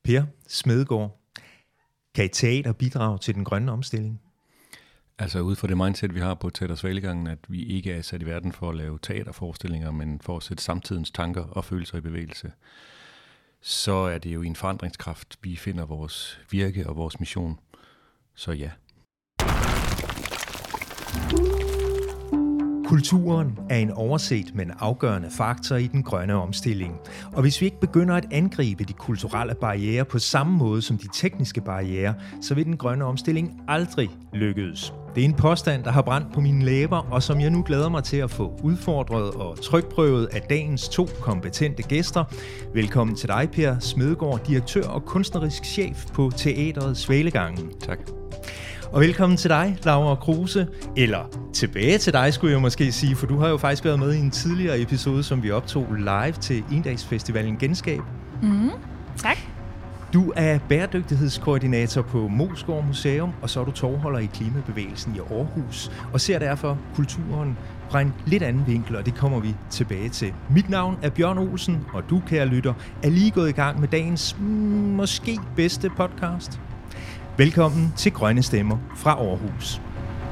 Per Smedegaard, kan et teater bidrage til den grønne omstilling? Altså ud fra det mindset, vi har på Teater Svalegangen, at vi ikke er sat i verden for at lave teaterforestillinger, men for at sætte samtidens tanker og følelser i bevægelse, så er det jo i en forandringskraft, vi finder vores virke og vores mission. Så ja. Kulturen er en overset, men afgørende faktor i den grønne omstilling. Og hvis vi ikke begynder at angribe de kulturelle barrierer på samme måde som de tekniske barrierer, så vil den grønne omstilling aldrig lykkes. Det er en påstand, der har brændt på mine læber, og som jeg nu glæder mig til at få udfordret og trykprøvet af dagens 2 kompetente gæster. Velkommen til dig, Per Smedegaard, direktør og kunstnerisk chef på Teatret Svalegangen. Tak. Og velkommen til dig, Laura Kruse, eller tilbage til dig, skulle jeg måske sige, for du har jo faktisk været med i en tidligere episode, som vi optog live til Endagsfestivalen Genskab. Tak. Du er bæredygtighedskoordinator på Moesgaard Museum, og så er du tovholder i klimabevægelsen i Aarhus, og ser derfor kulturen fra en lidt anden vinkel, og det kommer vi tilbage til. Mit navn er Bjørn Olsen, og du, kære lytter, er lige gået i gang med dagens måske bedste podcast. Velkommen til Grønne Stemmer fra Aarhus.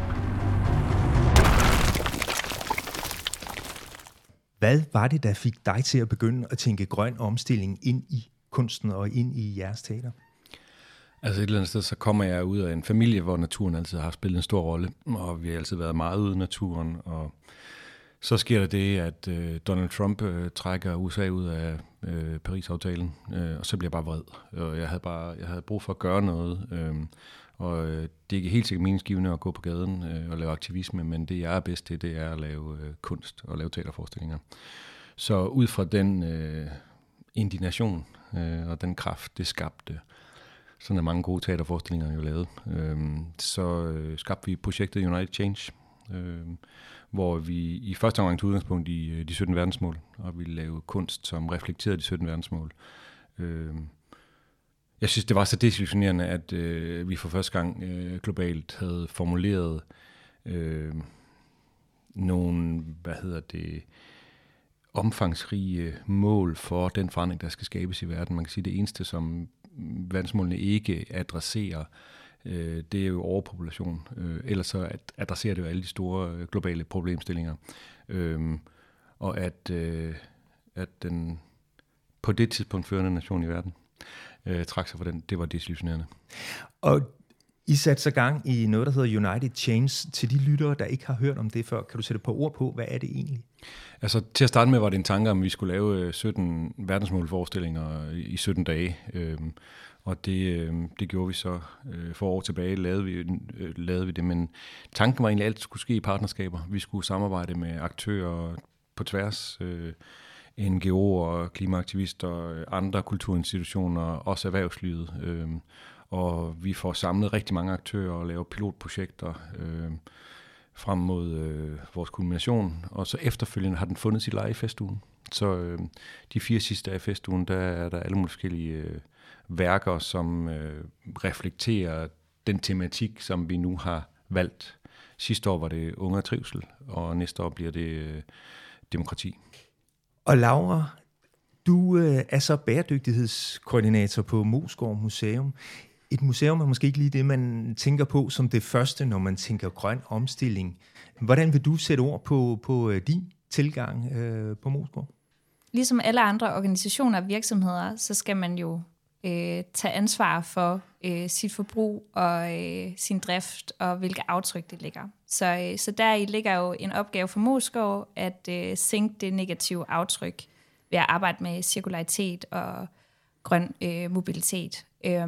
Hvad var det, der fik dig til at begynde at tænke grøn omstilling ind i kunsten og ind i jeres teater? Altså et eller andet sted, så kommer jeg ud af en familie, hvor naturen altid har spillet en stor rolle, og vi har altid været meget ude i naturen, og så sker der det, at Donald Trump trækker USA ud af Paris-aftalen, og så bliver jeg bare vred. Og jeg havde brug for at gøre noget, og det er ikke helt sikkert meningsgivende at gå på gaden og lave aktivisme, men det jeg er bedst til, det er at lave kunst og lave teaterforestillinger. Så ud fra den indignation og den kraft, det skabte, sådan er mange gode teaterforestillinger jo lavet, så skabte vi projektet United Change, hvor vi i første omgang tog udgangspunkt i de 17 verdensmål, og vi lavede kunst, som reflekterede de 17 verdensmål. Jeg synes, det var så desillusionerende, at vi for første gang globalt havde formuleret nogle, omfangsrige mål for den forandring, der skal skabes i verden. Man kan sige, det eneste, som verdensmålene ikke adresserer, det er jo overpopulation. Ellers så adresserer det jo alle de store globale problemstillinger. Og at den på det tidspunkt førende nation i verden trak sig for den, det var desillusionerende. Og I satte sig gang i noget, der hedder United Change. Til de lyttere, der ikke har hørt om det før, kan du sætte et par ord på, hvad er det egentlig? Altså til at starte med var det en tanke om, at vi skulle lave 17 verdensmålforestillinger i 17 dage. Og det gjorde vi så for år tilbage, lavede vi det, men tanken var egentlig, at alt skulle ske i partnerskaber. Vi skulle samarbejde med aktører på tværs, NGO'er, klimaaktivister, andre kulturinstitutioner, også erhvervslivet. Og vi får samlet rigtig mange aktører og laver pilotprojekter frem mod vores kulmination. Og så efterfølgende har den fundet sit leje i festugen. Så de 4 sidste dage af festugen, der er der alle mulige forskellige værker, som reflekterer den tematik, som vi nu har valgt. Sidste år var det unge og trivsel, og næste år bliver det demokrati. Og Laura, du er så bæredygtighedskoordinator på Moesgaard Museum. Et museum er måske ikke lige det, man tænker på som det første, når man tænker grøn omstilling. Hvordan vil du sætte ord på din tilgang på Moesgaard? Ligesom alle andre organisationer og virksomheder, så skal man jo tage ansvar for sit forbrug og sin drift og hvilke aftryk det ligger. Så deri ligger jo en opgave for Moesgaard at sænke det negative aftryk ved at arbejde med cirkularitet og grøn mobilitet.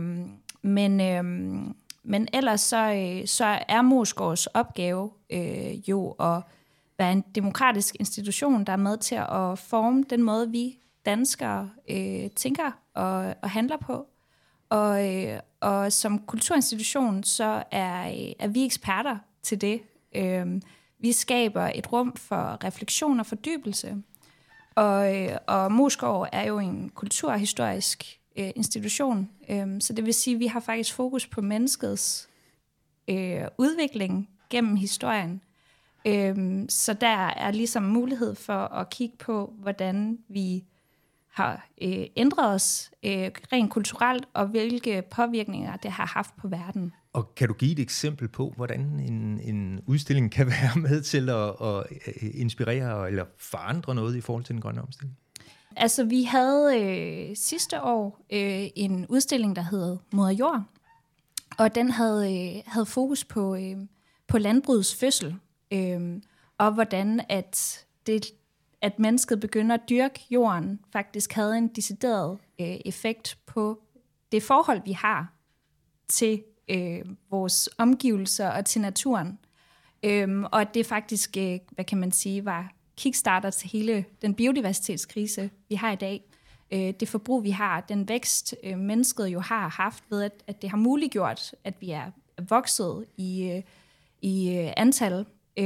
Men ellers så er Moesgaards opgave jo at være en demokratisk institution, der er med til at forme den måde, vi danskere tænker og handler på. Og som kulturinstitution, så er vi eksperter til det. Vi skaber et rum for refleksion og fordybelse. Og Moesgaard er jo en kulturhistorisk institution, så det vil sige, at vi har faktisk fokus på menneskets udvikling gennem historien. Så der er ligesom mulighed for at kigge på, hvordan vi har ændret os rent kulturelt, og hvilke påvirkninger det har haft på verden. Og kan du give et eksempel på, hvordan en udstilling kan være med til at inspirere eller forandre noget i forhold til den grønne omstilling? Altså, vi havde sidste år en udstilling, der hed Moder Jord, og den havde fokus på landbrugets fødsel, og hvordan at mennesket begynder at dyrke jorden, faktisk havde en decideret effekt på det forhold, vi har til vores omgivelser og til naturen. Og at det faktisk, hvad kan man sige, var kickstarter til hele den biodiversitetskrise, vi har i dag. Det forbrug, vi har, den vækst, mennesket jo har haft ved, at det har muliggjort, at vi er vokset i antal.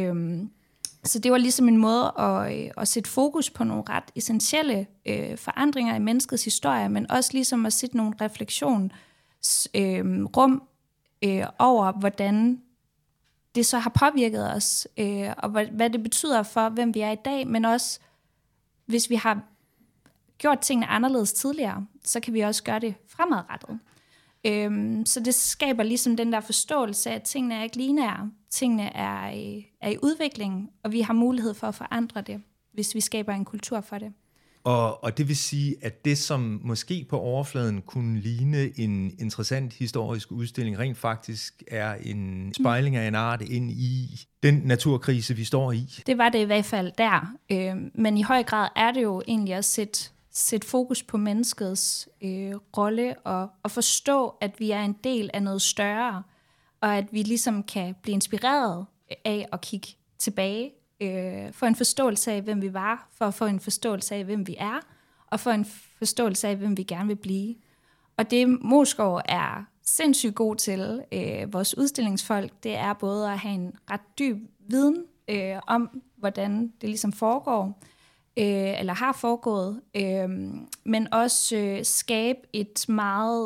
Så det var ligesom en måde at sætte fokus på nogle ret essentielle forandringer i menneskets historie, men også ligesom at sætte nogle refleksionsrum over, hvordan det så har påvirket os, og hvad det betyder for, hvem vi er i dag, men også, hvis vi har gjort tingene anderledes tidligere, så kan vi også gøre det fremadrettet. Så det skaber ligesom den der forståelse af, at tingene er ikke lineære. Tingene er i udvikling, og vi har mulighed for at forandre det, hvis vi skaber en kultur for det. Og det vil sige, at det, som måske på overfladen kunne ligne en interessant historisk udstilling, rent faktisk er en spejling af en art ind i den naturkrise, vi står i. Det var det i hvert fald der. Men i høj grad er det jo egentlig at sætte fokus på menneskets rolle og forstå, at vi er en del af noget større, og at vi ligesom kan blive inspireret af at kigge tilbage, få en forståelse af, hvem vi var, for at få en forståelse af, hvem vi er, og få en forståelse af, hvem vi gerne vil blive. Og det Moesgaard er sindssygt god til, vores udstillingsfolk, det er både at have en ret dyb viden om, hvordan det ligesom foregår, eller har foregået, men også skabe et meget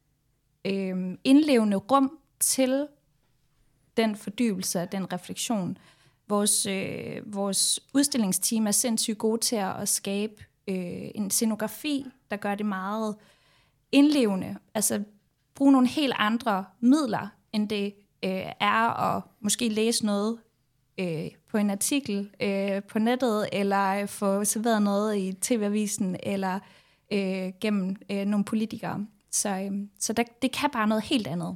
indlevende rum til den fordybelse, den refleksion. Vores udstillingsteam er sindssygt gode til at skabe en scenografi, der gør det meget indlevende. Altså bruge nogle helt andre midler, end det er at måske læse noget på en artikel på nettet, eller få serveret noget i TV-avisen, eller gennem nogle politikere. Så det kan bare noget helt andet.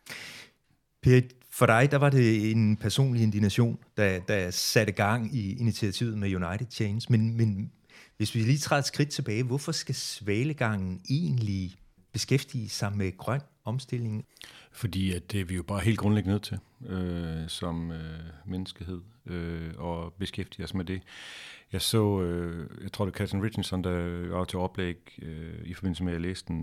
Per, for dig, der var det en personlig indignation, der satte gang i initiativet med United Change. Men hvis vi lige træder et skridt tilbage, hvorfor skal Svalegangen egentlig beskæftige sig med grøn omstilling? Fordi at det er vi jo bare helt grundlæggende nødt til som menneskehed og beskæftige os med det. Jeg tror det er Catherine Richardson, der var til oplæg i forbindelse med, at jeg læste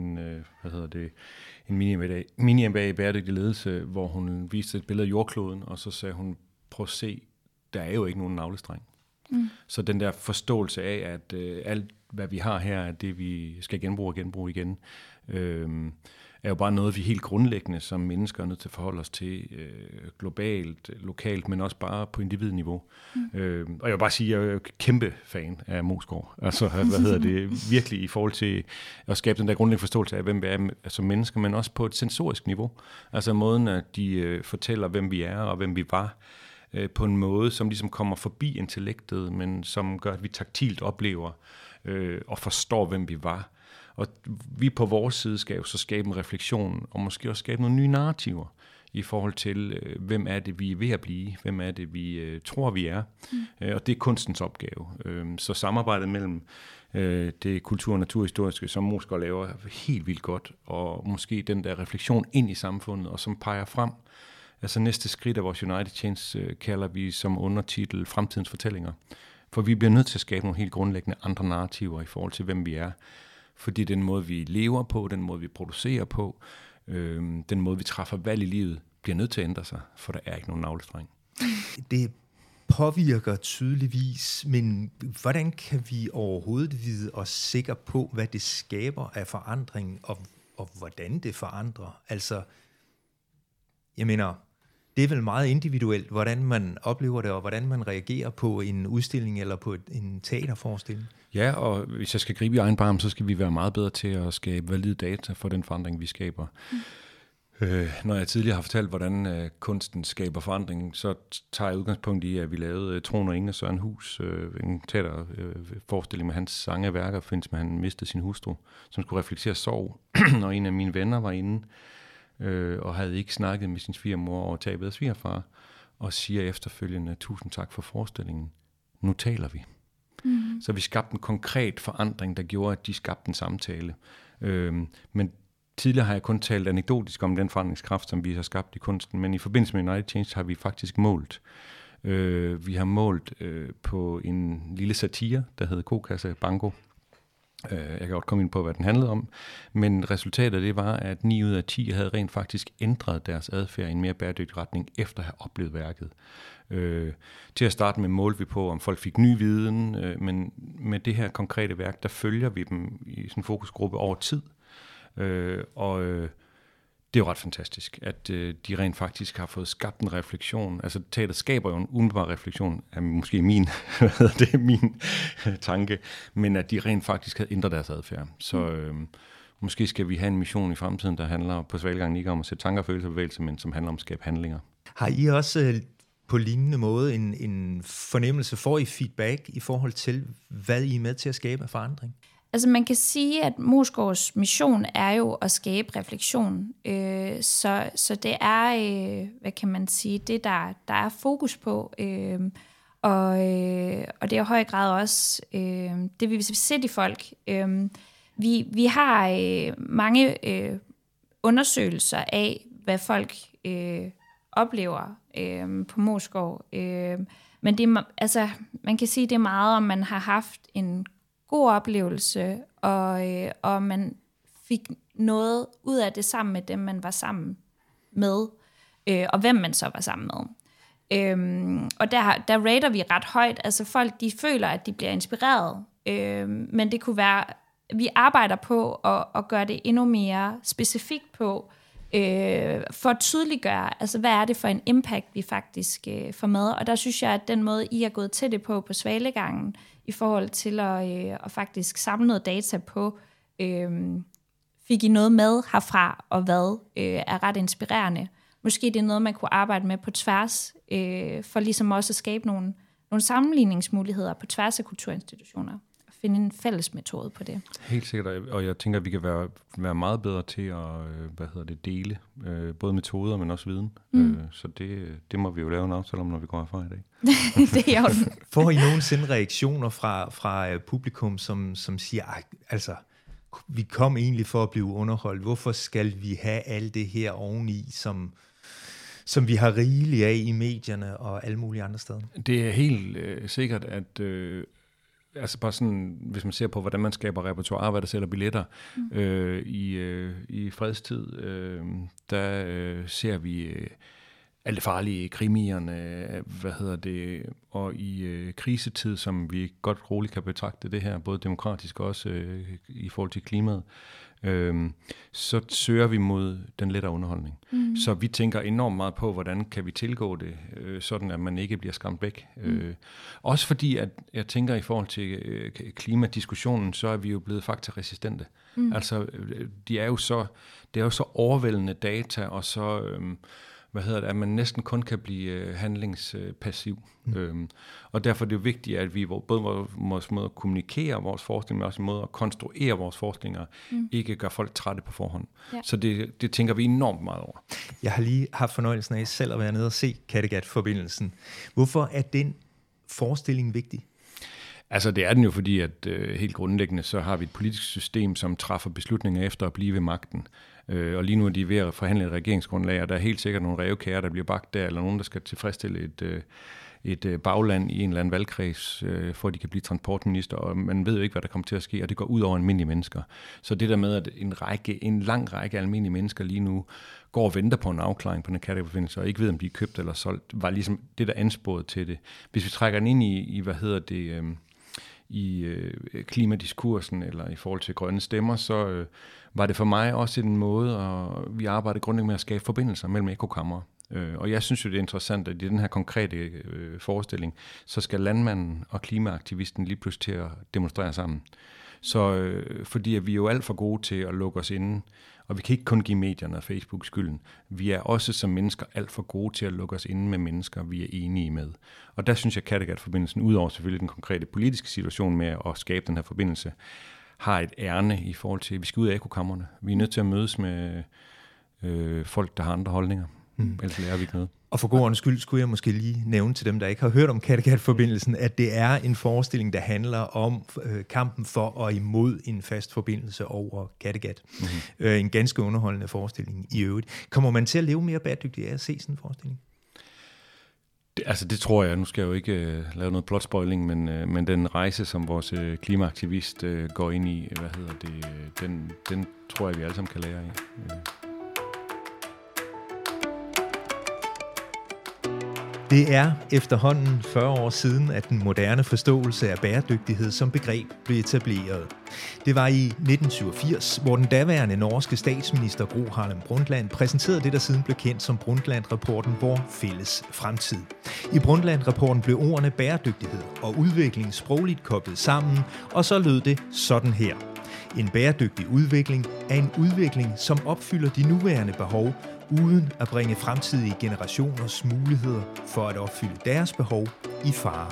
en mini-MBA i bæredygtig ledelse, hvor hun viste et billede af jordkloden, og så sagde hun, prøv at se, der er jo ikke nogen navlestreng. Så den der forståelse af, at alt, hvad vi har her, er det, vi skal genbruge igen, er jo bare noget, vi helt grundlæggende som mennesker er nødt til at forholde os til globalt, lokalt, men også bare på individniveau. Og jeg vil bare sige, at jeg er jo kæmpe fan af Moesgaard. Altså, virkelig i forhold til at skabe den der grundlæggende forståelse af, hvem vi er som mennesker, men også på et sensorisk niveau. Altså måden, at de fortæller, hvem vi er og hvem vi var, på en måde, som ligesom kommer forbi intellektet, men som gør, at vi taktilt oplever og forstår, hvem vi var. Og vi på vores side skal jo så skabe en refleksion, og måske også skabe nogle nye narrativer i forhold til, hvem er det, vi er ved at blive, hvem er det, vi tror, vi er. Og det er kunstens opgave. Så samarbejdet mellem det kultur- og naturhistoriske, som Moesgaard laver, er helt vildt godt, og måske den der refleksion ind i samfundet, og som peger frem. Altså næste skridt af vores United Change kalder vi som undertitel Fremtidens fortællinger. For vi bliver nødt til at skabe nogle helt grundlæggende andre narrativer i forhold til, hvem vi er. Fordi den måde, vi lever på, den måde, vi producerer på, den måde, vi træffer valg i livet, bliver nødt til at ændre sig, for der er ikke nogen navlestreng. Det påvirker tydeligvis, men hvordan kan vi overhovedet vide os sikre på, hvad det skaber af forandring, og hvordan det forandrer? Altså, jeg mener, det er vel meget individuelt, hvordan man oplever det, og hvordan man reagerer på en udstilling eller på en teaterforestilling. Ja, og hvis jeg skal gribe i egen barm, så skal vi være meget bedre til at skabe valide data for den forandring, vi skaber. Når jeg tidligere har fortalt, hvordan kunsten skaber forandring, så tager jeg udgangspunkt i, at vi lavede Troen og Ingen af Søren Hus, en teaterforestilling med hans sangeværker, findes med, han mistede sin hustru, som skulle reflektere sorg. Og en af mine venner var inde og havde ikke snakket med sin svigermor over tabet af svigerfar, og siger efterfølgende, 1000 tak for forestillingen. Nu taler vi. Så vi skabte en konkret forandring, der gjorde, at de skabte en samtale. Men tidligere har jeg kun talt anekdotisk om den forandringskraft, som vi har skabt i kunsten, men i forbindelse med United Change har vi faktisk målt. Vi har målt på en lille satire, der hedder Kokasse Banko. Jeg kan godt komme ind på, hvad den handlede om, men resultatet af det var, at 9 ud af 10 havde rent faktisk ændret deres adfærd i en mere bæredygtig retning, efter at have oplevet værket. Til at starte med målte vi på, om folk fik ny viden, men med det her konkrete værk, der følger vi dem i sådan en fokusgruppe over tid. Det er jo ret fantastisk, at de rent faktisk har fået skabt en refleksion. Altså teateret skaber jo en umiddelbar refleksion, af måske min tanke, men at de rent faktisk havde ændret deres adfærd. Så måske skal vi have en mission i fremtiden, der handler på Svalegangen ikke om at sætte tanker og følelser og bevægelser, men som handler om at skabe handlinger. Har I også på lignende måde en fornemmelse, får I feedback i forhold til, hvad I er med til at skabe af forandring? Altså man kan sige, at Moesgaards mission er jo at skabe refleksion. Så det er, hvad kan man sige, det der er fokus på. Og det er i høj grad også det, vi vil se i folk. Vi har mange undersøgelser af, hvad folk oplever på Moesgaard. Men det, altså, man kan sige, det er meget, om man har haft en god oplevelse, og man fik noget ud af det sammen med dem, man var sammen med, og hvem man så var sammen med. Og der rater vi ret højt. Altså folk, de føler, at de bliver inspireret, men det kunne være, vi arbejder på at gøre det endnu mere specifikt på, for at tydeliggøre, altså hvad er det for en impact, vi faktisk får med. Og der synes jeg, at den måde, I er gået til det på Svalegangen, i forhold til at faktisk samle noget data på, fik I noget med herfra, og hvad er ret inspirerende. Måske det er noget, man kunne arbejde med på tværs, for ligesom også at skabe nogle sammenligningsmuligheder på tværs af kulturinstitutioner, og finde en fælles metode på det. Helt sikkert, og jeg tænker, at vi kan være meget bedre til at dele både metoder, men også viden. Så det må vi jo lave en aftale om, når vi går herfra i dag. Det er jo. Får I nogensinde reaktioner fra publikum, som siger, altså, vi kom egentlig for at blive underholdt. Hvorfor skal vi have alt det her oveni, som vi har rigeligt af i medierne og alle mulige andre steder? Det er helt sikkert, at altså bare sådan, hvis man ser på, hvordan man skaber repertoire, hvad der sælger billetter i fredstid, der ser vi alle farlige krimierne, og i krisetid, som vi godt roligt kan betragte det her, både demokratisk og også i forhold til klimaet, så søger vi mod den lettere underholdning. Så vi tænker enormt meget på, hvordan kan vi tilgå det, sådan at man ikke bliver skræmt væk. Også fordi, at jeg tænker i forhold til klimadiskussionen, så er vi jo blevet faktaresistente. Altså, det er jo så overvældende data, og så at man næsten kun kan blive handlingspassiv. Og derfor er det jo vigtigt, at vi både vores måde at kommunikere vores forskning, men også en måde at konstruere vores forskninger, ikke gør folk trætte på forhånd. Ja. Så det tænker vi enormt meget over. Jeg har lige haft fornøjelsen af selv at være nede og se Kattegat-forbindelsen. Hvorfor er den forestilling vigtig? Altså det er den jo, fordi at helt grundlæggende, så har vi et politisk system, som træffer beslutninger efter at blive ved magten. Og lige nu er de ved at forhandle et regeringsgrundlag, og der er helt sikkert nogle rævekager, der bliver bagt der, eller nogen, der skal tilfredsstille et bagland i en eller anden valgkreds, for at de kan blive transportminister, og man ved jo ikke, hvad der kommer til at ske, og det går ud over almindelige mennesker. Så det der med, at en lang række almindelige mennesker lige nu går og venter på en afklaring på den Kattegat-forbindelse, og ikke ved, om de er købt eller solgt, var ligesom det, der ansporede til det. Hvis vi trækker den ind i klimadiskursen eller i forhold til grønne stemmer, så var det for mig også en måde, og vi arbejdede grundlæggende med at skabe forbindelser mellem ekokammer. Og jeg synes jo, det er interessant, at i den her konkrete forestilling, så skal landmanden og klimaaktivisten lige pludselig til at demonstrere sammen. Så fordi at vi er jo alt for gode til at lukke os inde, og vi kan ikke kun give medierne og Facebook skylden. Vi er også som mennesker alt for gode til at lukke os inde med mennesker, vi er enige med. Og der synes jeg, at Kattegat-forbindelsen, udover selvfølgelig den konkrete politiske situation med at skabe den her forbindelse, har et ærne i forhold til, at vi skal ud af ekokammerne. Vi er nødt til at mødes med folk, der har andre holdninger. Ellers lærer vi ikke noget. Og for god ordens skyld skulle jeg måske lige nævne til dem, der ikke har hørt om Kattegat-forbindelsen, at det er en forestilling, der handler om kampen for og imod en fast forbindelse over Kattegat. En ganske underholdende forestilling i øvrigt. Kommer man til at leve mere bæredygtigt af at se sådan en forestilling? Det tror jeg. Nu skal jeg jo ikke lave noget plot-spoiling, men den rejse, som vores klimaaktivist går ind i, den tror jeg, vi alle sammen kan lære af. Det er efterhånden 40 år siden, at den moderne forståelse af bæredygtighed som begreb blev etableret. Det var i 1987, hvor den daværende norske statsminister Gro Harlem Brundtland præsenterede det, der siden blev kendt som Brundtland-rapporten Vor fælles fremtid. I Brundtland-rapporten blev ordene bæredygtighed og udvikling sprogligt koblet sammen, og så lød det sådan her. En bæredygtig udvikling er en udvikling, som opfylder de nuværende behov, uden at bringe fremtidige generationers muligheder for at opfylde deres behov i fare.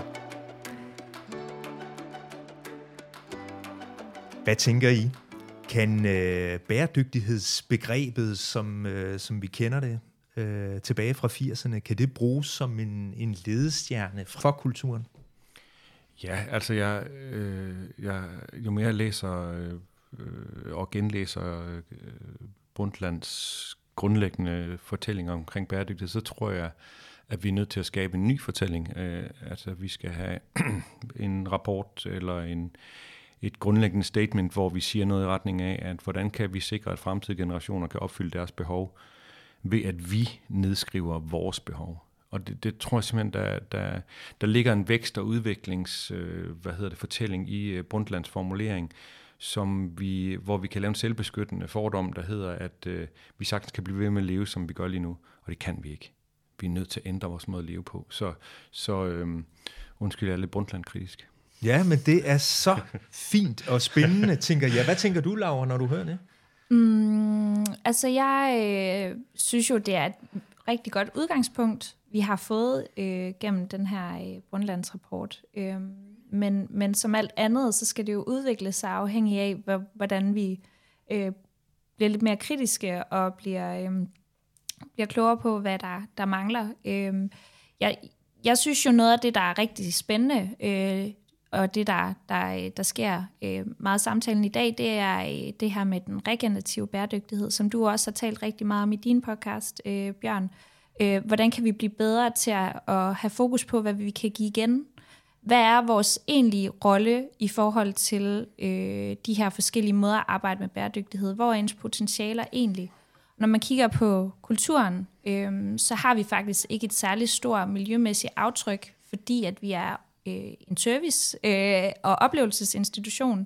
Hvad tænker I? Kan bæredygtighedsbegrebet, som vi kender det tilbage fra 80'erne, kan det bruges som en ledestjerne for kulturen? Ja, altså jo mere jeg læser og genlæser Brundtlands grundlæggende fortællinger omkring bæredygtighed, så tror jeg, at vi er nødt til at skabe en ny fortælling. Altså, vi skal have en rapport eller et grundlæggende statement, hvor vi siger noget i retning af, at hvordan kan vi sikre, at fremtidige generationer kan opfylde deres behov, ved at vi nedskriver vores behov. Og det tror jeg simpelthen, der ligger en vækst- og udviklings fortælling i Brundtlands formulering, hvor vi kan lave en selvbeskyttende fordom, der hedder, at vi sagtens kan blive ved med at leve, som vi gør lige nu, og det kan vi ikke. Vi er nødt til at ændre vores måde at leve på. Så undskyld, jeg er lidt Brundtland-kritisk. Ja, men det er så fint og spændende, tænker jeg. Hvad tænker du, Laura, når du hører det? Jeg synes jo, det er et rigtig godt udgangspunkt, vi har fået gennem den her Brundtlands-rapport. Men som alt andet, så skal det jo udvikle sig afhængig af, hvordan vi bliver lidt mere kritiske og bliver klogere på, hvad der mangler. Jeg synes jo, noget af det, der er rigtig spændende, og det, der sker meget samtalen i dag, det er det her med den regenerative bæredygtighed, som du også har talt rigtig meget om i din podcast, Bjørn. Hvordan kan vi blive bedre til at have fokus på, hvad vi kan give igen? Hvad er vores egentlige rolle i forhold til de her forskellige måder at arbejde med bæredygtighed? Hvor er ens potentialer egentlig? Når man kigger på kulturen, så har vi faktisk ikke et særligt stort miljømæssigt aftryk, fordi at vi er en service- og oplevelsesinstitution.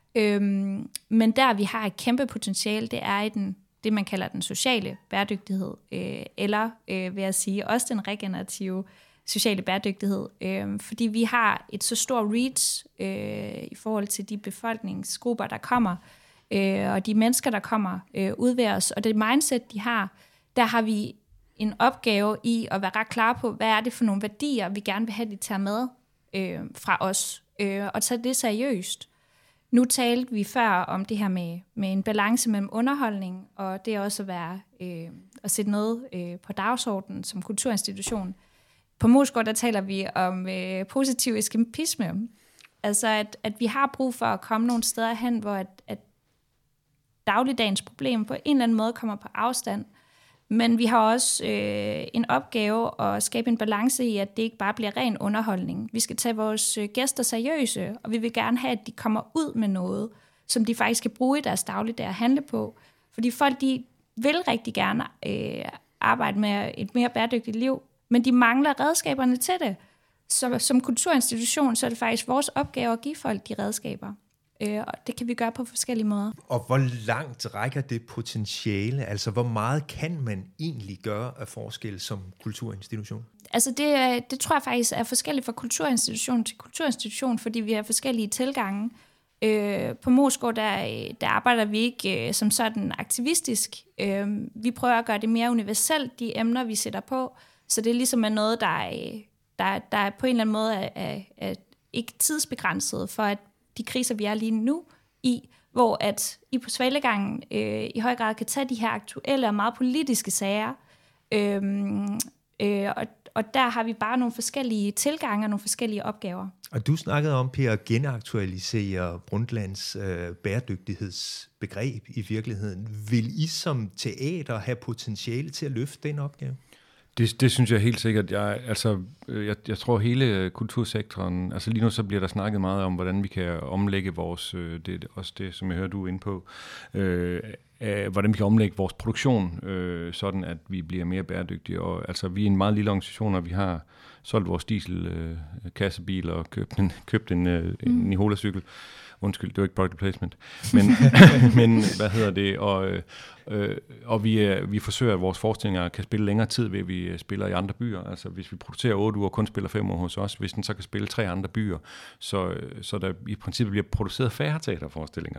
Men der vi har et kæmpe potentiale, det er i det, man kalder den sociale bæredygtighed, eller vil jeg sige, også den regenerative sociale bæredygtighed, fordi vi har et så stort reach i forhold til de befolkningsgrupper, der kommer, og de mennesker, der kommer ud ved os, og det mindset, de har, der har vi en opgave i at være ret klar på, hvad er det for nogle værdier, vi gerne vil have, de tager med fra os, og tage det seriøst. Nu talte vi før om det her med en balance mellem underholdning, og det også at sætte noget på dagsordenen som kulturinstitution. På Moesgaard, der taler vi om positiv eskapisme. Altså, at vi har brug for at komme nogle steder hen, hvor at dagligdagens problem på en eller anden måde kommer på afstand. Men vi har også en opgave at skabe en balance i, at det ikke bare bliver ren underholdning. Vi skal tage vores gæster seriøse, og vi vil gerne have, at de kommer ud med noget, som de faktisk kan bruge i deres dagligdag og handle på. Fordi folk, de vil rigtig gerne arbejde med et mere bæredygtigt liv, men de mangler redskaberne til det. Så som kulturinstitution, så er det faktisk vores opgave at give folk de redskaber. Og det kan vi gøre på forskellige måder. Og hvor langt rækker det potentiale? Altså, hvor meget kan man egentlig gøre af forskel som kulturinstitution? Altså, det tror jeg faktisk er forskelligt fra kulturinstitution til kulturinstitution, fordi vi har forskellige tilgange. På Moesgaard, der arbejder vi ikke som sådan aktivistisk. Vi prøver at gøre det mere universelt, de emner, vi sætter på. Så det er ligesom noget, der på en eller anden måde er ikke tidsbegrænset for, at de kriser, vi er lige nu i, hvor at I på Svalegangen i høj grad kan tage de her aktuelle og meget politiske sager. Og der har vi bare nogle forskellige tilgange og nogle forskellige opgaver. Og du snakkede om, Per, at genaktualisere Brundtlands bæredygtighedsbegreb i virkeligheden. Vil I som teater have potentiale til at løfte den opgave? Det synes jeg helt sikkert. Jeg tror hele kultursektoren, altså lige nu så bliver der snakket meget om, hvordan vi kan omlægge vores, det er også det, som jeg hører, du er inde på, hvordan vi kan omlægge vores produktion, sådan at vi bliver mere bæredygtige. Og altså vi er en meget lille organisation, og vi har solgt vores dieselkassebil og købt en Nihola-cykel. Undskyld, det var ikke product placement. Men hvad hedder det? Og vi forsøger, at vores forestillinger kan spille længere tid, ved at vi spiller i andre byer. Altså hvis vi producerer 8 uger og kun spiller 5 uger hos os, hvis den så kan spille 3 andre byer, så der i princippet bliver produceret færre teaterforestillinger.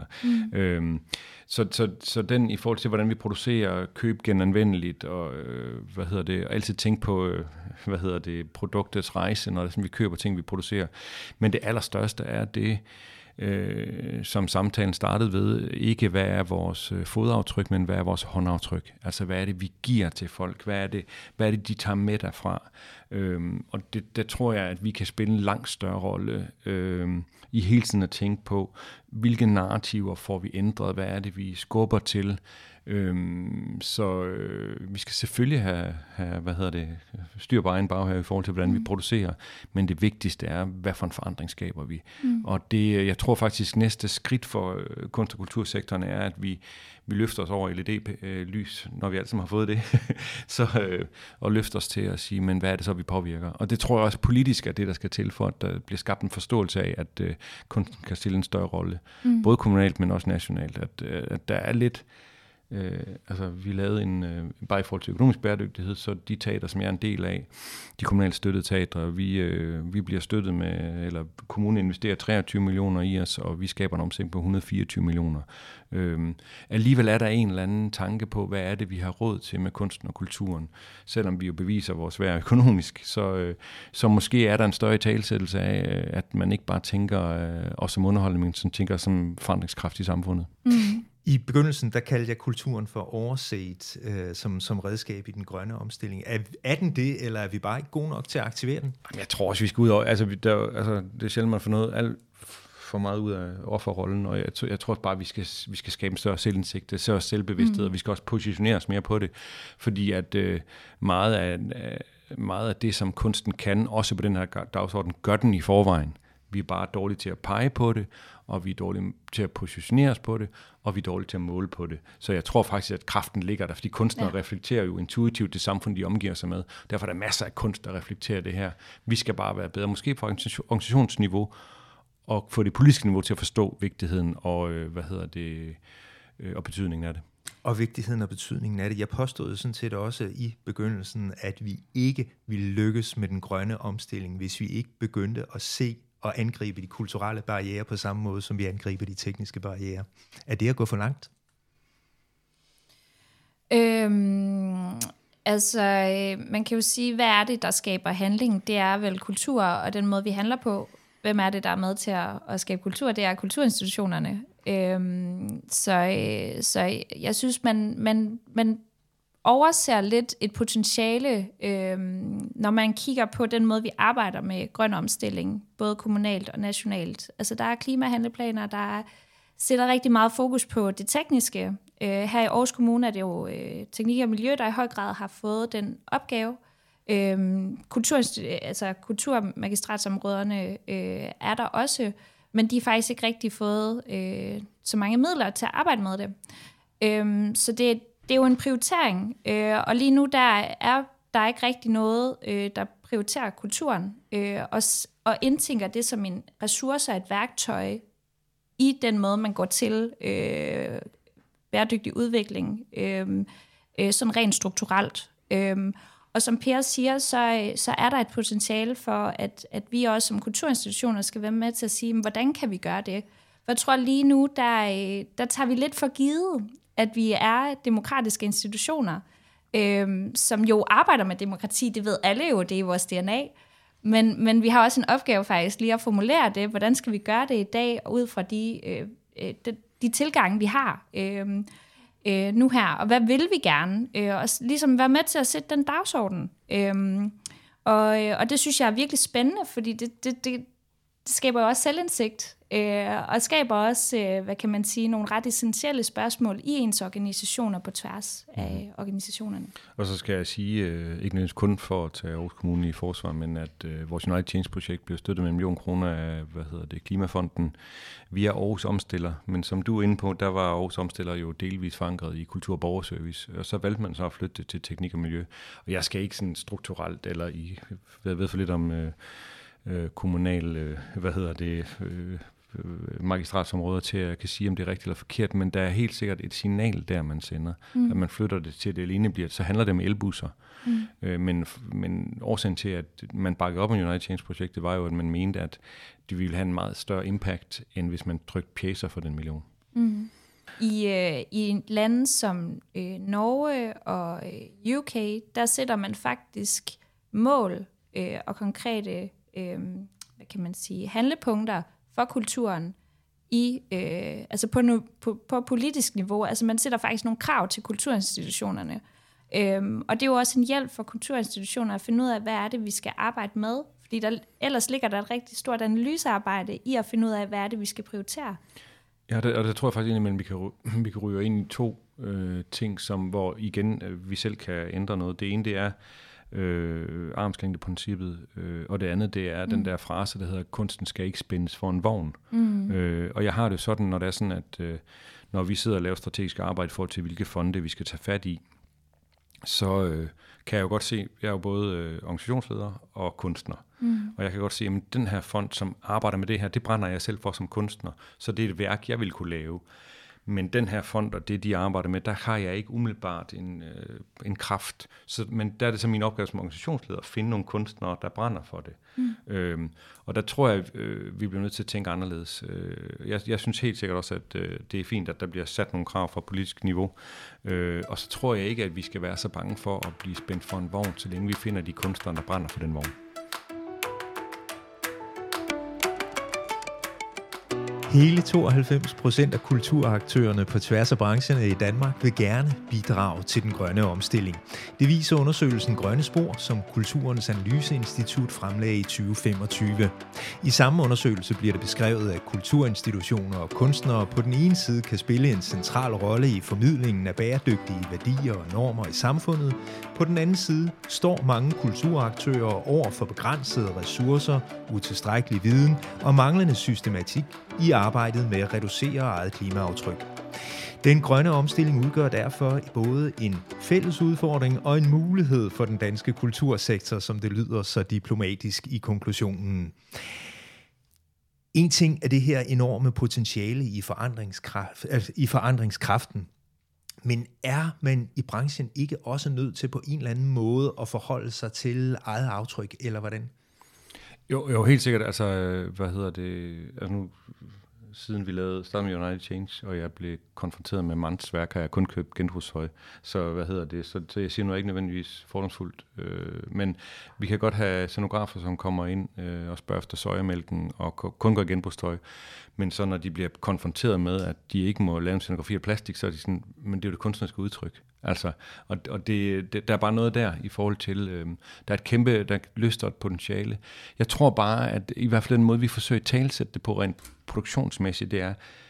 Så den i forhold til, hvordan vi producerer, køb genanvendeligt, og og altid tænke på, produktets rejse, når det er sådan, vi køber ting, vi producerer. Men det allerstørste er det, som samtalen startede ved, ikke hvad er vores fodaftryk, men hvad er vores håndaftryk. Altså hvad er det, vi giver til folk? Hvad er det de tager med derfra? Og det tror jeg, at vi kan spille en langt større rolle i hele tiden at tænke på, hvilke narrativer får vi ændret? Hvad er det, vi skubber til? Vi skal selvfølgelig have styr på egen baghave i forhold til, hvordan vi producerer, men det vigtigste er, hvad for en forandring skaber vi. Og det, jeg tror faktisk, næste skridt for kunst- og kultursektoren er, at vi løfter os over LED-lys, når vi alle sammen har fået det, og løfter os til at sige, men hvad er det så, vi påvirker? Og det tror jeg også politisk er det, der skal til, for at der bliver skabt en forståelse af, at kunsten kan stille en større rolle, både kommunalt, men også nationalt. At der er lidt... vi lavede bare i forhold til økonomisk bæredygtighed, så de teater, som jeg er en del af, de kommunalt støttede teatre, vi bliver støttet med, eller kommunen investerer 23 millioner i os, og vi skaber en omsætning på 124 millioner. Alligevel er der en eller anden tanke på, hvad er det, vi har råd til med kunsten og kulturen. Selvom vi jo beviser vores værd økonomisk, så måske er der en større italesættelse af, at man ikke bare tænker også som underholdning, men som tænker som forandringskraft i samfundet. I begyndelsen, der kaldte jeg kulturen for overset som redskab i den grønne omstilling. Er den det, eller er vi bare ikke gode nok til at aktivere den? Jeg tror også, vi skal ud over... det er sjældent, man får noget alt for meget ud af offerrollen, og jeg tror bare, vi skal skabe en større selvindsigt, større selvbevidsthed, og vi skal også positionere os mere på det, fordi at meget af det, som kunsten kan, også på den her dagsorden, gør den i forvejen. Vi er bare dårlige til at pege på det, og vi er dårlige til at positionere os på det, og vi er dårlige til at måle på det. Så jeg tror faktisk, at kraften ligger der, fordi kunstnere reflekterer jo intuitivt det samfund, de omgiver sig med. Derfor er der masser af kunst, der reflekterer det her. Vi skal bare være bedre, måske på organisationsniveau, og få det politiske niveau til at forstå vigtigheden og, og betydningen af det. Og vigtigheden og betydningen af det. Jeg påstod sådan set også i begyndelsen, at vi ikke ville lykkes med den grønne omstilling, hvis vi ikke begyndte at se og angribe de kulturelle barrierer på samme måde, som vi angriber de tekniske barrierer. Er det at gå for langt? Man kan jo sige, hvad er det, der skaber handling? Det er vel kultur og den måde, vi handler på. Hvem er det, der er med til at skabe kultur? Det er kulturinstitutionerne. Så jeg synes, man overser lidt et potentiale, når man kigger på den måde, vi arbejder med grøn omstilling, både kommunalt og nationalt. Altså, der er klimahandleplaner, der sætter rigtig meget fokus på det tekniske. Her i Aarhus Kommune er det jo teknik og miljø, der i høj grad har fået den opgave. Kulturmagistratsområderne er der også, men de har faktisk ikke rigtig fået så mange midler til at arbejde med det. Så det er jo en prioritering, og lige nu der er ikke rigtig noget, der prioriterer kulturen og indtænker det som en ressource og et værktøj i den måde, man går til bæredygtig udvikling, sådan rent strukturelt. Og som Per siger, så er der et potentiale for, at vi også som kulturinstitutioner skal være med til at sige, hvordan kan vi gøre det? For jeg tror lige nu, der tager vi lidt for givet, at vi er demokratiske institutioner, som jo arbejder med demokrati. Det ved alle jo, det er vores DNA. Men vi har også en opgave faktisk lige at formulere det. Hvordan skal vi gøre det i dag, ud fra de tilgange, vi har nu her? Og hvad vil vi gerne? Og ligesom være med til at sætte den dagsorden. Og det synes jeg er virkelig spændende, fordi det skaber jo også selvindsigt, og skaber også, hvad kan man sige, nogle ret essentielle spørgsmål i ens organisationer på tværs af organisationerne. Og så skal jeg sige, ikke nødvendigvis kun for at tage Aarhus Kommune i forsvar, men at vores United Change-projekt bliver støttet med 1 million kroner af, Klimafonden via Aarhus Omstiller. Men som du er inde på, der var Aarhus Omstiller jo delvis forankret i Kultur- og Borgerservice, og så valgte man så at flytte det til Teknik og Miljø. Og jeg skal ikke sådan strukturelt, eller jeg ved for lidt om kommunal, magistratsområder til at kan sige, om det er rigtigt eller forkert, men der er helt sikkert et signal der, man sender, at man flytter det til, det alene bliver, så handler det om elbusser. Men årsagen til, at man bakkede op om United Change-projektet, var jo, at man mente, at det ville have en meget større impact, end hvis man trykte pjecer for den million. I lande som Norge og UK, der sætter man faktisk mål og konkrete hvad kan man sige, handlepunkter for kulturen altså på politisk niveau. Altså man sætter faktisk nogle krav til kulturinstitutionerne. Og det er jo også en hjælp for kulturinstitutioner at finde ud af, hvad er det, vi skal arbejde med. Fordi ellers ligger der et rigtig stort analysearbejde i at finde ud af, hvad er det, vi skal prioritere. Ja, og det tror jeg faktisk indimellem, vi kan ryge ind i 2 ting, hvor igen vi selv kan ændre noget. Det ene, det er armslængdeprincippet, og det andet, det er den der frase, der hedder, kunsten skal ikke spændes for en vogn. Og jeg har det sådan, når det er sådan, at når vi sidder og laver strategisk arbejde for til, hvilke fonde vi skal tage fat i, så kan jeg jo godt se, jeg er jo både organisationsleder og kunstner, og jeg kan godt se, at den her fond, som arbejder med det her, det brænder jeg selv for som kunstner, så det er et værk, jeg vil kunne lave. Men den her fond og det, de arbejder med, der har jeg ikke umiddelbart en kraft. Men der er det så min opgave som organisationsleder at finde nogle kunstnere, der brænder for det. Og der tror jeg, vi bliver nødt til at tænke anderledes. Jeg synes helt sikkert også, at det er fint, at der bliver sat nogle krav fra politisk niveau. Og så tror jeg ikke, at vi skal være så bange for at blive spændt for en vogn, så længe vi finder de kunstnere, der brænder for den vogn. Hele 92% af kulturaktørerne på tværs af brancherne i Danmark vil gerne bidrage til den grønne omstilling. Det viser undersøgelsen Grønne Spor, som Kulturens Analyseinstitut fremlagde i 2025. I samme undersøgelse bliver det beskrevet, at kulturinstitutioner og kunstnere på den ene side kan spille en central rolle i formidlingen af bæredygtige værdier og normer i samfundet. På den anden side står mange kulturaktører over for begrænsede ressourcer, utilstrækkelig viden og manglende systematik i arbejdet med at reducere eget klimaaftryk. Den grønne omstilling udgør derfor både en fælles udfordring og en mulighed for den danske kultursektor, som det lyder så diplomatisk i konklusionen. En ting er det her enorme potentiale i forandringskraften, men er man i branchen ikke også nødt til på en eller anden måde at forholde sig til eget aftryk, eller hvordan? Jo, helt sikkert. Altså, nu, siden vi startede med United Change, og jeg blev konfronteret med Mands værk, har jeg kun købt genbrugstøj. Så så jeg siger nu ikke nødvendigvis fordomsfuldt. Men vi kan godt have scenografer, som kommer ind og spørger efter sojamælken, og kun går i genbrugstøj. Men så når de bliver konfronteret med, at de ikke må lave en scenografi af plastik, så er de sådan, men det er jo det kunstneriske udtryk. Altså, og der er bare noget der i forhold til, der er et kæmpe, der lyster et potentiale. Jeg tror bare, at i hvert fald den måde, vi forsøger at talsætte det på rent produktionsmæssigt, det er,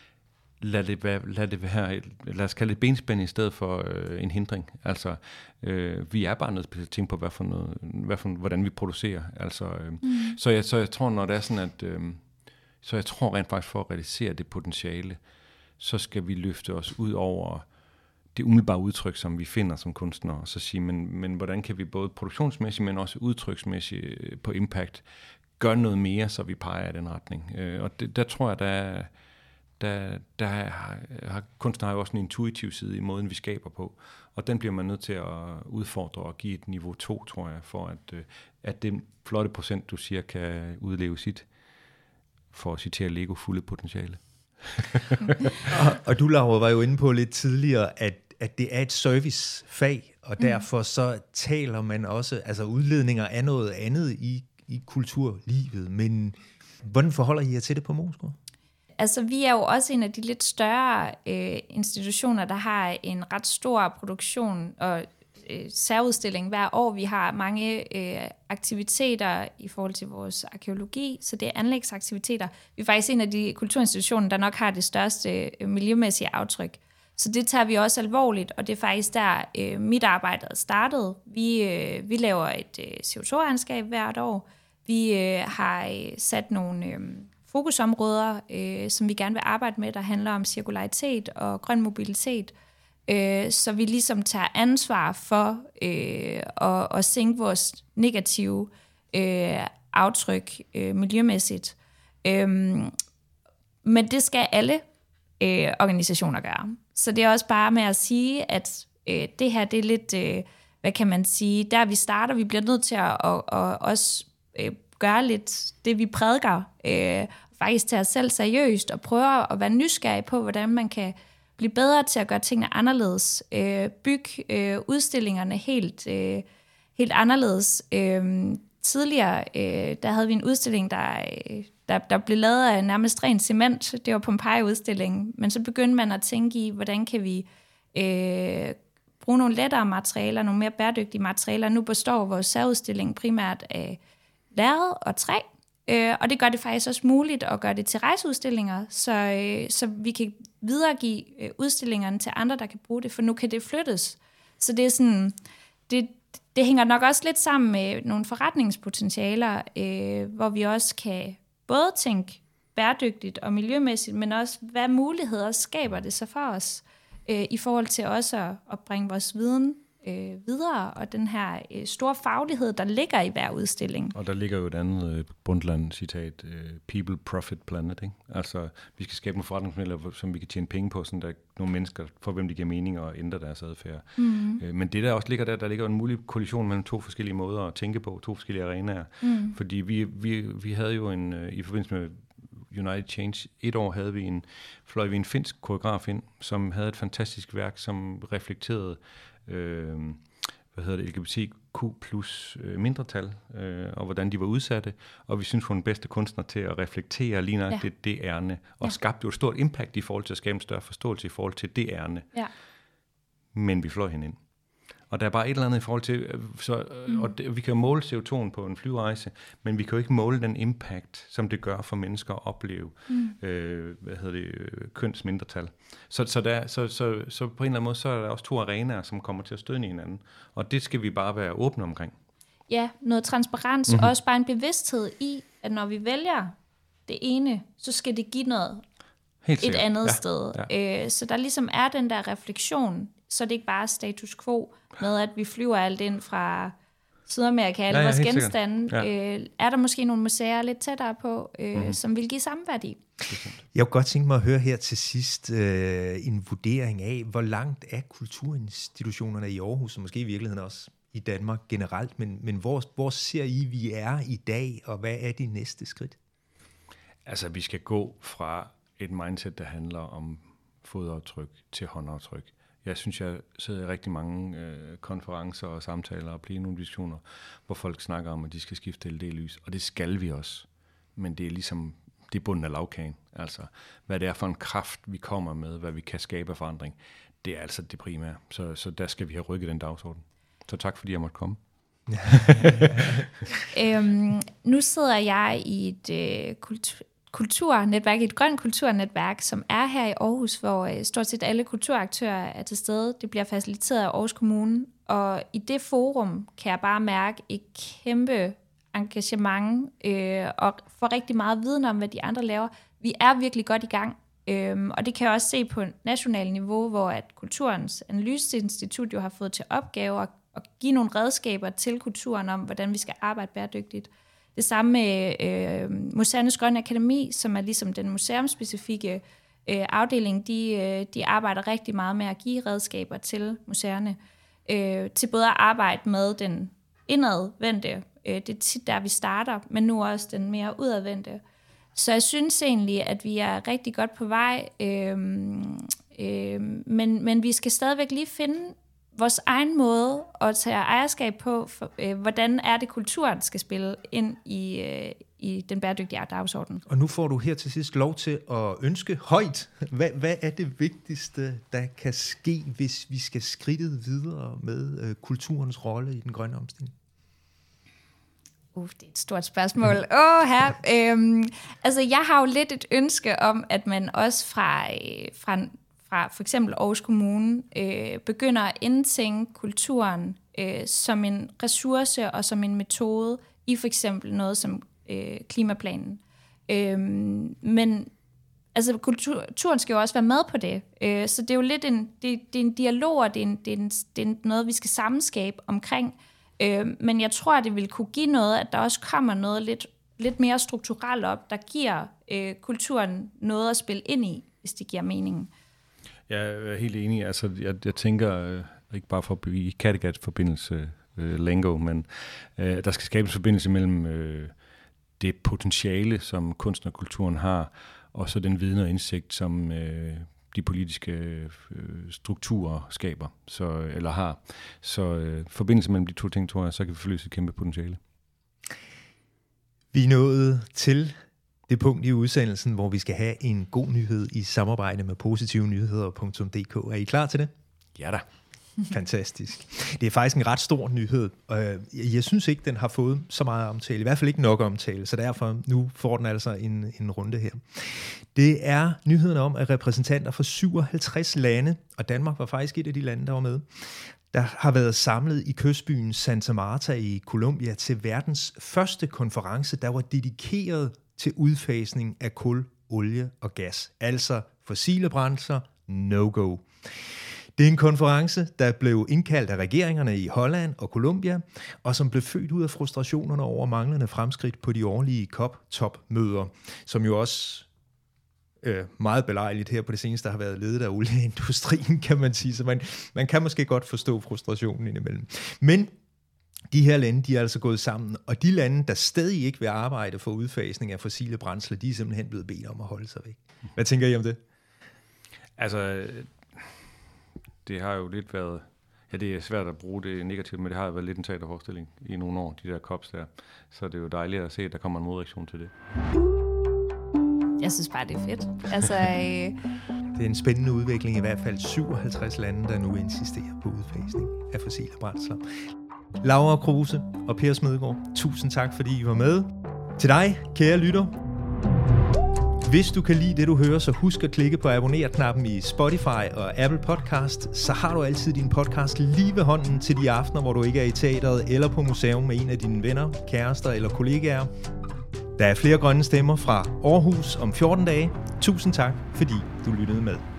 lad os kalde det benspænd i stedet for en hindring. Altså, vi er bare nødt til at tænke på, hvordan vi producerer. Altså, så jeg tror, når det er sådan, at så jeg tror rent faktisk, for at realisere det potentiale, så skal vi løfte os ud over det umiddelbare udtryk, som vi finder som kunstnere, og så sige, men hvordan kan vi både produktionsmæssigt, men også udtryksmæssigt på impact, gøre noget mere, så vi peger i den retning. Og der tror jeg, der har kunstner jo også en intuitiv side i måden, vi skaber på. Og den bliver man nødt til at udfordre og give et niveau 2, tror jeg, for at den flotte procent, du siger, kan udleve sit, for at citere Lego, fulde potentiale. og du, Laura, var jo inde på lidt tidligere, at det er et servicefag, og derfor så taler man også, altså udledninger af noget andet i kulturlivet. Men hvordan forholder I jer til det på Moesgaard? Altså, vi er jo også en af de lidt større institutioner, der har en ret stor produktion og særudstilling hver år. Vi har mange aktiviteter i forhold til vores arkæologi, så det er anlægsaktiviteter. Vi er faktisk en af de kulturinstitutioner, der nok har det største miljømæssige aftryk. Så det tager vi også alvorligt, og det er faktisk der mit arbejde er startet. Vi laver et CO2-regnskab hvert år. Vi har sat nogle fokusområder, som vi gerne vil arbejde med, der handler om cirkularitet og grøn mobilitet, så vi ligesom tager ansvar for at sænke vores negative aftryk miljømæssigt. Men det skal alle organisationer gøre. Så det er også bare med at sige, at det her, det er lidt, hvad kan man sige, der vi starter, vi bliver nødt til at også gøre lidt det, vi prædiker, faktisk tage os selv seriøst og prøve at være nysgerrig på, hvordan man kan blive bedre til at gøre tingene anderledes. Bygge udstillingerne helt anderledes. Tidligere, der havde vi en udstilling, der blev lavet af nærmest ren cement. Det var Pompeji-udstillingen. Men så begyndte man at tænke i, hvordan kan vi bruge nogle lettere materialer, nogle mere bæredygtige materialer. Nu består vores særudstilling primært af lærred og træ. Og det gør det faktisk også muligt at gøre det til rejseudstillinger, så vi kan videregive udstillingerne til andre, der kan bruge det, for nu kan det flyttes. Så det er sådan, det hænger nok også lidt sammen med nogle forretningspotentialer, hvor vi også kan både tænke bæredygtigt og miljømæssigt, men også hvad muligheder skaber det så for os, i forhold til også at bringe vores viden videre, og den her store faglighed, der ligger i hver udstilling. Og der ligger jo et andet Brundtland-citat, people, profit, planet, ikke? Altså, vi skal skabe nogle forretningsmodeller, som vi kan tjene penge på, sådan der er nogle mennesker, for hvem det giver mening at ændre deres adfærd. Mm-hmm. Men det der også ligger der ligger en mulig kollision mellem to forskellige måder at tænke på, to forskellige arenaer. Mm. Fordi vi havde jo i forbindelse med United Change, et år fløj vi en finsk koreograf ind, som havde et fantastisk værk, som reflekterede LGBTQ plus mindretal, og hvordan de var udsatte, og vi synes, hun er den bedste kunstner til at reflektere lige nok det ærne, og skabte jo et stort impact i forhold til at skabe en større forståelse i forhold til det ærne. Ja. Men vi fløj hende ind. Og der er bare et eller andet i forhold til, vi kan jo måle CO2'en på en flyverejse, men vi kan jo ikke måle den impact, som det gør for mennesker at opleve kønsmindretal. Så på en eller anden måde, så er der også to arenaer, som kommer til at støde i hinanden. Og det skal vi bare være åbne omkring. Ja, noget transparens, og også bare en bevidsthed i, at når vi vælger det ene, så skal det give noget et andet sted. Ja. Så der ligesom er den der refleksion, så det ikke bare status quo med, at vi flyver alt ind fra Sydamerika, alle vores genstande. Ja. Er der måske nogle museer lidt tættere på, som vil give samme værdi? Jeg kunne godt tænke mig at høre her til sidst en vurdering af, hvor langt er kulturinstitutionerne i Aarhus, og måske i virkeligheden også i Danmark generelt, men hvor ser I, vi er i dag, og hvad er de næste skridt? Altså, vi skal gå fra et mindset, der handler om fodaftryk til håndaftryk. Jeg synes, jeg sidder i rigtig mange konferencer og samtaler og plenumdiskussioner, hvor folk snakker om, at de skal skifte LED-lys, og det skal vi også. Men det er ligesom, det er bunden af lavkagen. Altså, hvad det er for en kraft, vi kommer med, hvad vi kan skabe af forandring, det er altså det primære. Så der skal vi have rykket den dagsorden. Så tak, fordi jeg måtte komme. Nu sidder jeg i et kulturnetværk, et grønt kulturnetværk, som er her i Aarhus, hvor stort set alle kulturaktører er til stede. Det bliver faciliteret af Aarhus Kommune, og i det forum kan jeg bare mærke et kæmpe engagement og få rigtig meget viden om, hvad de andre laver. Vi er virkelig godt i gang, og det kan jeg også se på nationalt niveau, hvor at Kulturens Analyseinstitut jo har fået til opgave at give nogle redskaber til kulturen om, hvordan vi skal arbejde bæredygtigt. Det samme med Museernes Grønne Akademi, som er ligesom den museumsspecifikke afdeling, de arbejder rigtig meget med at give redskaber til museerne, til både at arbejde med den indadvendte, det er tit der, vi starter, men nu også den mere udadvendte. Så jeg synes egentlig, at vi er rigtig godt på vej, men vi skal stadigvæk lige finde vores egen måde at tage ejerskab på, hvordan er det kulturen skal spille ind i den bæredygtige dagsorden. Og nu får du her til sidst lov til at ønske højt. Hvad er det vigtigste, der kan ske, hvis vi skal skridtet videre med kulturens rolle i den grønne omstilling? Det er et stort spørgsmål. Altså, jeg har jo lidt et ønske om, at man også fra for eksempel Aarhus Kommune begynder at indtænke kulturen som en ressource og som en metode i for eksempel noget som klimaplanen. Men altså, kulturen skal jo også være med på det. Så det er jo lidt det er en dialog, og det er noget, vi skal sammenskabe omkring. Men jeg tror, at det vil kunne give noget, at der også kommer noget lidt mere strukturelt op, der giver kulturen noget at spille ind i, hvis det giver mening. Jeg er helt enig. Altså, jeg tænker ikke bare for at blive i Kattegat-forbindelse lingo, men der skal skabes forbindelse mellem det potentiale, som kunstnerkulturen har, og så den viden og indsigt, som de politiske strukturer skaber, eller har. Så forbindelse mellem de to ting, tror jeg, så kan vi forløse et kæmpe potentiale. Vi er nået til det punkt i udsendelsen, hvor vi skal have en god nyhed i samarbejde med positivenyheder.dk. Er I klar til det? Ja da. Fantastisk. Det er faktisk en ret stor nyhed. Jeg synes ikke, den har fået så meget omtale. I hvert fald ikke nok omtale, så derfor nu får den altså en runde her. Det er nyheden om, at repræsentanter fra 57 lande, og Danmark var faktisk et af de lande, der var med, der har været samlet i kystbyen Santa Marta i Colombia til verdens første konference, der var dedikeret til udfasning af kul, olie og gas. Altså fossile brændsler, no-go. Det er en konference, der blev indkaldt af regeringerne i Holland og Colombia, og som blev født ud af frustrationerne over manglende fremskridt på de årlige COP-topmøder, som jo også meget belejligt her på det seneste har været ledet af olieindustrien, kan man sige. Så man kan måske godt forstå frustrationen indimellem. Men de her lande, de er altså gået sammen, og de lande, der stadig ikke vil arbejde for udfasning af fossile brændsler, de er simpelthen blevet bedt om at holde sig væk. Hvad tænker I om det? Altså, det har jo lidt været, ja, det er svært at bruge det negativt, men det har jo været lidt en teaterforestilling i nogle år, de der COPs der. Så det er jo dejligt at se, at der kommer en modreaktion til det. Jeg synes bare, det er fedt. Altså, det er en spændende udvikling, i hvert fald 57 lande, der nu insisterer på udfasning af fossile brændsler. Laura Kruse og Per Smedegaard, tusind tak, fordi I var med. Til dig, kære lytter. Hvis du kan lide det, du hører, så husk at klikke på abonner-knappen i Spotify og Apple Podcast. Så har du altid din podcast lige ved hånden til de aftener, hvor du ikke er i teateret eller på museum med en af dine venner, kærester eller kollegaer. Der er flere grønne stemmer fra Aarhus om 14 dage. Tusind tak, fordi du lyttede med.